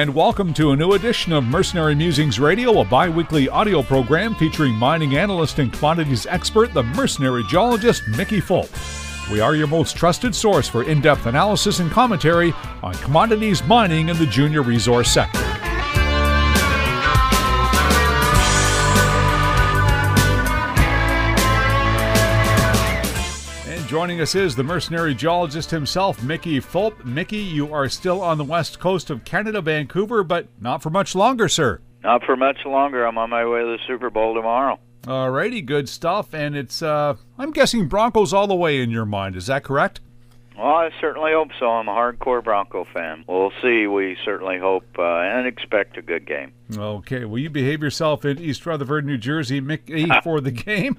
and welcome to a new edition of Mercenary Musings Radio, a bi-weekly audio program featuring mining analyst and commodities expert, the mercenary geologist Mickey Fulp. We are your most trusted source for in-depth analysis and commentary on commodities, mining, and the junior resource sector. Joining us is the mercenary geologist himself, Mickey Fulp. Mickey, you are still on the west coast of Canada, Vancouver, but not for much longer, sir. Not for much longer. I'm on my way to the Super Bowl tomorrow. Alrighty, good stuff. And it's, I'm guessing Broncos all the way in your mind. Is that correct? Well, I certainly hope so. I'm a hardcore Bronco fan. We'll see. We certainly hope and expect a good game. Okay. Well, you behave yourself in East Rutherford, New Jersey, Mickey, for the game.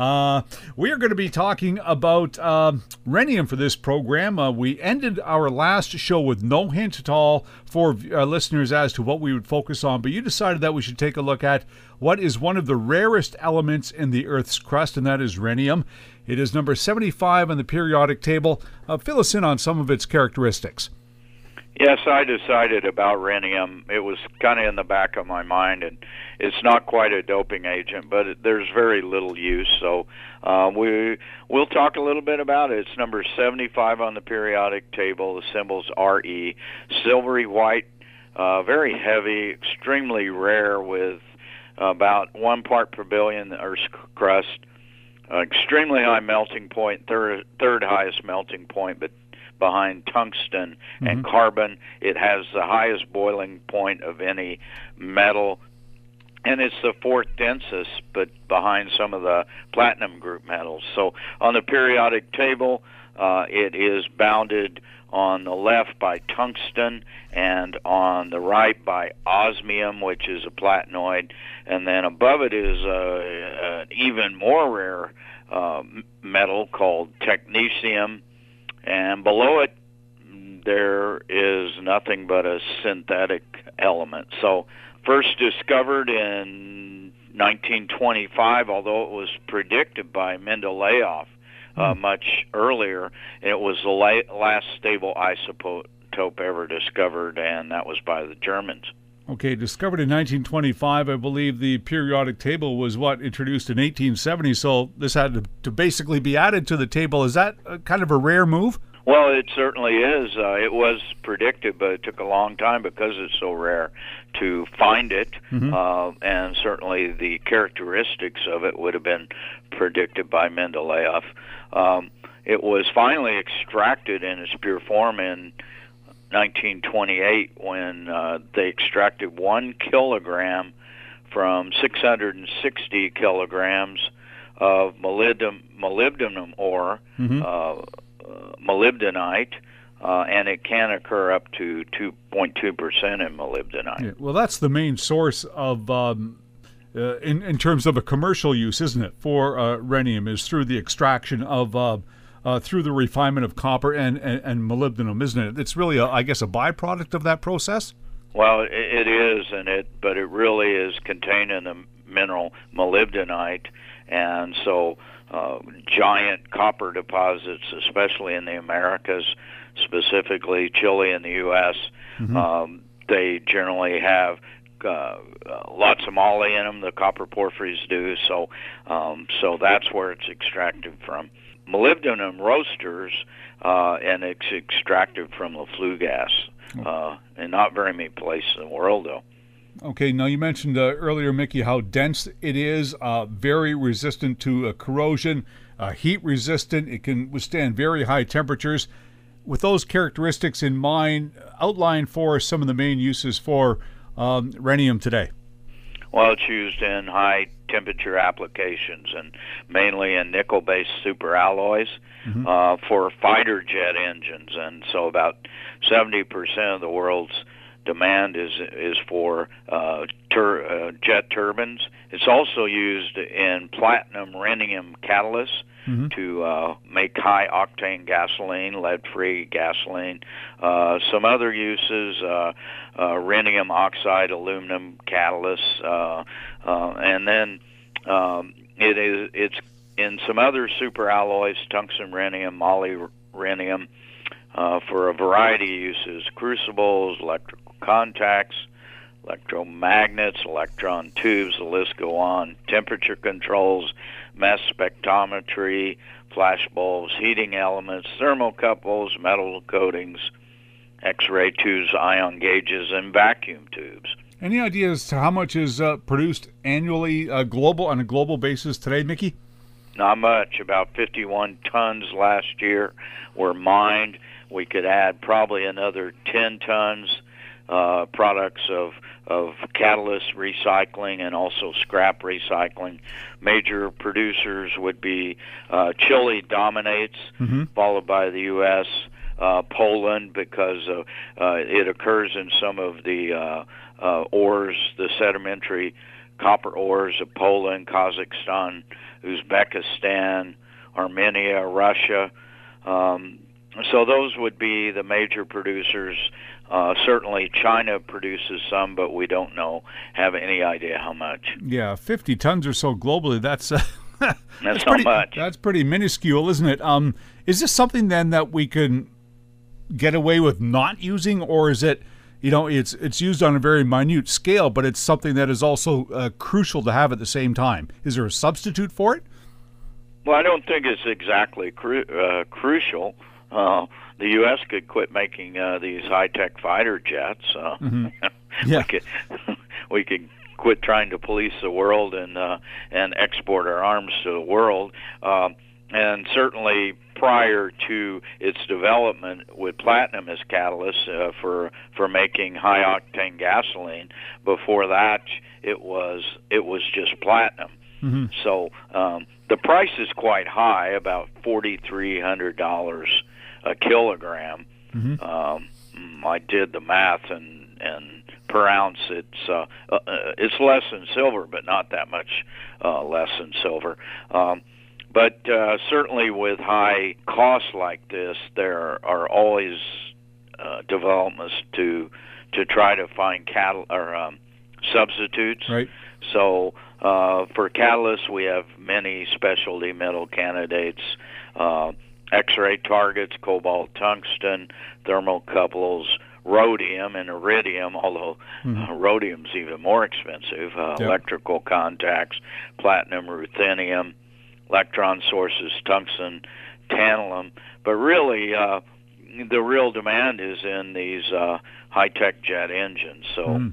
We are going to be talking about rhenium for this program. We ended our last show with no hint at all for listeners as to what we would focus on, but you decided that we should take a look at what is one of the rarest elements in the Earth's crust, and that is rhenium. It is number 75 on the periodic table. Fill us in on some of its characteristics. Yes, I decided about rhenium. It was kind of in the back of my mind, and it's not quite a doping agent, but there's very little use. So we'll talk a little bit about it. It's number 75 on the periodic table. The symbol's Re. Silvery white, very heavy, extremely rare, with about 1 part per billion in the Earth's crust. Extremely high melting point, third highest melting point, but behind tungsten and carbon. It has the highest boiling point of any metal, and it's the fourth densest, but behind some of the platinum group metals. So on the periodic table, it is bounded on the left by tungsten and on the right by osmium, which is a platinoid, and then above it is an even more rare metal called technetium, and below it there is nothing but a synthetic element. So first discovered in 1925, although it was predicted by Mendeleev much earlier. It was the last stable isotope ever discovered, and that was by the Germans. Okay, discovered in 1925. I believe the periodic table was, introduced in 1870, so this had to basically be added to the table. Is that kind of a rare move? Well, it certainly is. It was predicted, but it took a long time because it's so rare to find it, and certainly the characteristics of it would have been predicted by Mendeleev. It was finally extracted in its pure form in 1928 when they extracted 1 kilogram from 660 kilograms of molybdenum ore, molybdenite, and it can occur up to 2.2% in molybdenite. Yeah, well, that's the main source of, in terms of a commercial use, isn't it, for rhenium, is through the extraction of, through the refinement of copper and molybdenum, isn't it? It's really, I guess, a byproduct of that process? Well, it is, but it really is contained in the mineral molybdenite, and so giant copper deposits, especially in the Americas, specifically Chile and the U.S., they generally have lots of moly in them. The copper porphyries do, so that's where it's extracted from. Molybdenum roasters, and it's extracted from the flue gas, and not very many places in the world, though. Okay, now you mentioned earlier, Mickey, how dense it is, very resistant to corrosion, heat resistant. It can withstand very high temperatures. With those characteristics in mind, outline for us some of the main uses for rhenium today. Well, it's used in high temperature applications, and mainly in nickel-based superalloys for fighter jet engines, and so about 70% of the world's demand is for jet turbines. It's also used in platinum rhenium catalysts to make high-octane gasoline, lead-free gasoline. Some other uses, rhenium oxide, aluminum catalysts, and then it's in some other superalloys, tungsten rhenium, moly rhenium, for a variety of uses, crucibles, contacts, electromagnets, electron tubes, the list go on, temperature controls, mass spectrometry, flash bulbs, heating elements, thermocouples, metal coatings, X-ray tubes, ion gauges, and vacuum tubes. Any ideas to how much is produced annually on a global basis today, Mickey? Not much. About 51 tons last year were mined. We could add probably another 10 tons products of catalyst recycling and also scrap recycling. Major producers would be Chile dominates, followed by the U.S., Poland, because it occurs in some of the ores, the sedimentary copper ores of Poland, Kazakhstan, Uzbekistan, Armenia, Russia. So those would be the major producers. Certainly China produces some, but we don't have any idea how much. Yeah, 50 tons or so globally, that's that's not much. That's pretty minuscule, isn't it? Is this something then that we can get away with not using, or is it, it's used on a very minute scale, but it's something that is also crucial to have at the same time? Is there a substitute for it? Well, I don't think it's exactly crucial. The U.S. could quit making these high-tech fighter jets. Yeah. we could quit trying to police the world and export our arms to the world. And certainly prior to its development with platinum as catalyst for making high-octane gasoline, before that it was just platinum. So the price is quite high, about $4,300 a kilogram. I did the math, and per ounce it's less than silver, but not that much less than silver. But certainly with high costs like this, there are always developments to try to find substitutes. Right. So for catalysts, we have many specialty metal candidates, X-ray targets, cobalt, tungsten, thermocouples, rhodium and iridium, although rhodium's even more expensive, electrical contacts, platinum, ruthenium, electron sources, tungsten, tantalum. But really, the real demand is in these high-tech jet engines. So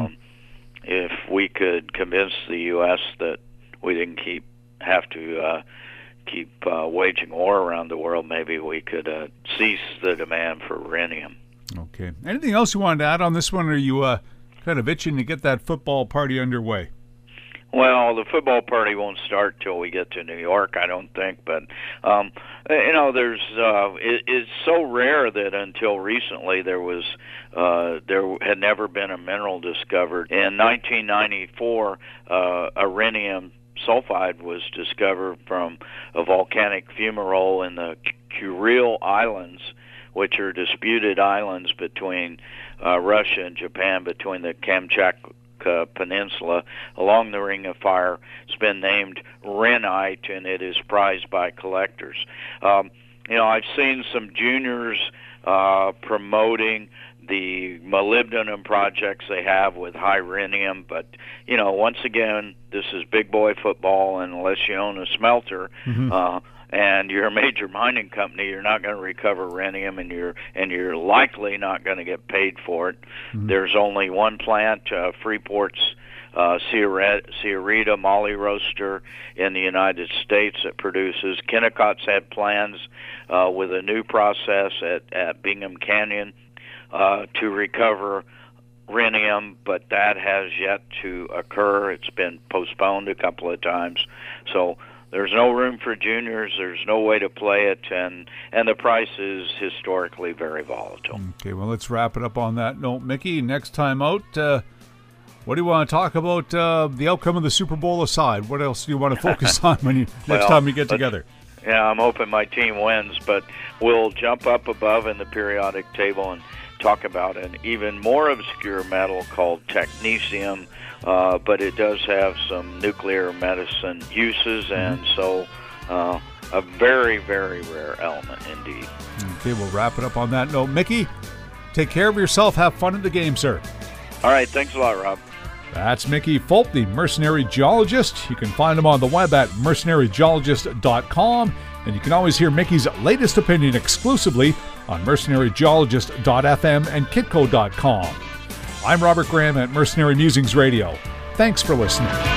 if we could convince the U.S. that we didn't have to keep waging war around the world, maybe we could cease the demand for rhenium. Okay. Anything else you wanted to add on this one, or are you kind of itching to get that football party underway? Well, the football party won't start till we get to New York, I don't think. But there's it's so rare that until recently there had never been a mineral discovered. In 1994, rhenium sulfide was discovered from a volcanic fumarole in the Kuril Islands, which are disputed islands between Russia and Japan, between the Kamchatka Peninsula along the Ring of Fire. It's been named Rhenite, and it is prized by collectors. I've seen some juniors promoting the molybdenum projects they have with high rhenium, but once again, this is big boy football, and unless you own a smelter and you're a major mining company, you're not going to recover rhenium, and you're likely not going to get paid for it. There's only one plant, Freeport's Sierrita Moly Roaster in the United States, that produces. Kennecott's had plans with a new process at Bingham Canyon to recover rhenium, but that has yet to occur. It's been postponed a couple of times. So there's no room for juniors. There's no way to play it, and the price is historically very volatile. Okay, well, let's wrap it up on that note. Mickey, next time out, what do you want to talk about the outcome of the Super Bowl aside? What else do you want to focus on next time we get together? Yeah, I'm hoping my team wins, but we'll jump up above in the periodic table and talk about an even more obscure metal called technetium, but it does have some nuclear medicine uses, and so a very, very rare element indeed. Okay, we'll wrap it up on that note. Mickey, Take care of yourself. Have fun at the game, sir. All right. Thanks a lot, Rob. That's Mickey Fulp, the mercenary geologist. You can find him on the web at mercenarygeologist.com, and you can always hear Mickey's latest opinion exclusively on mercenarygeologist.fm and kitco.com. I'm Robert Graham at Mercenary Musings Radio. Thanks for listening.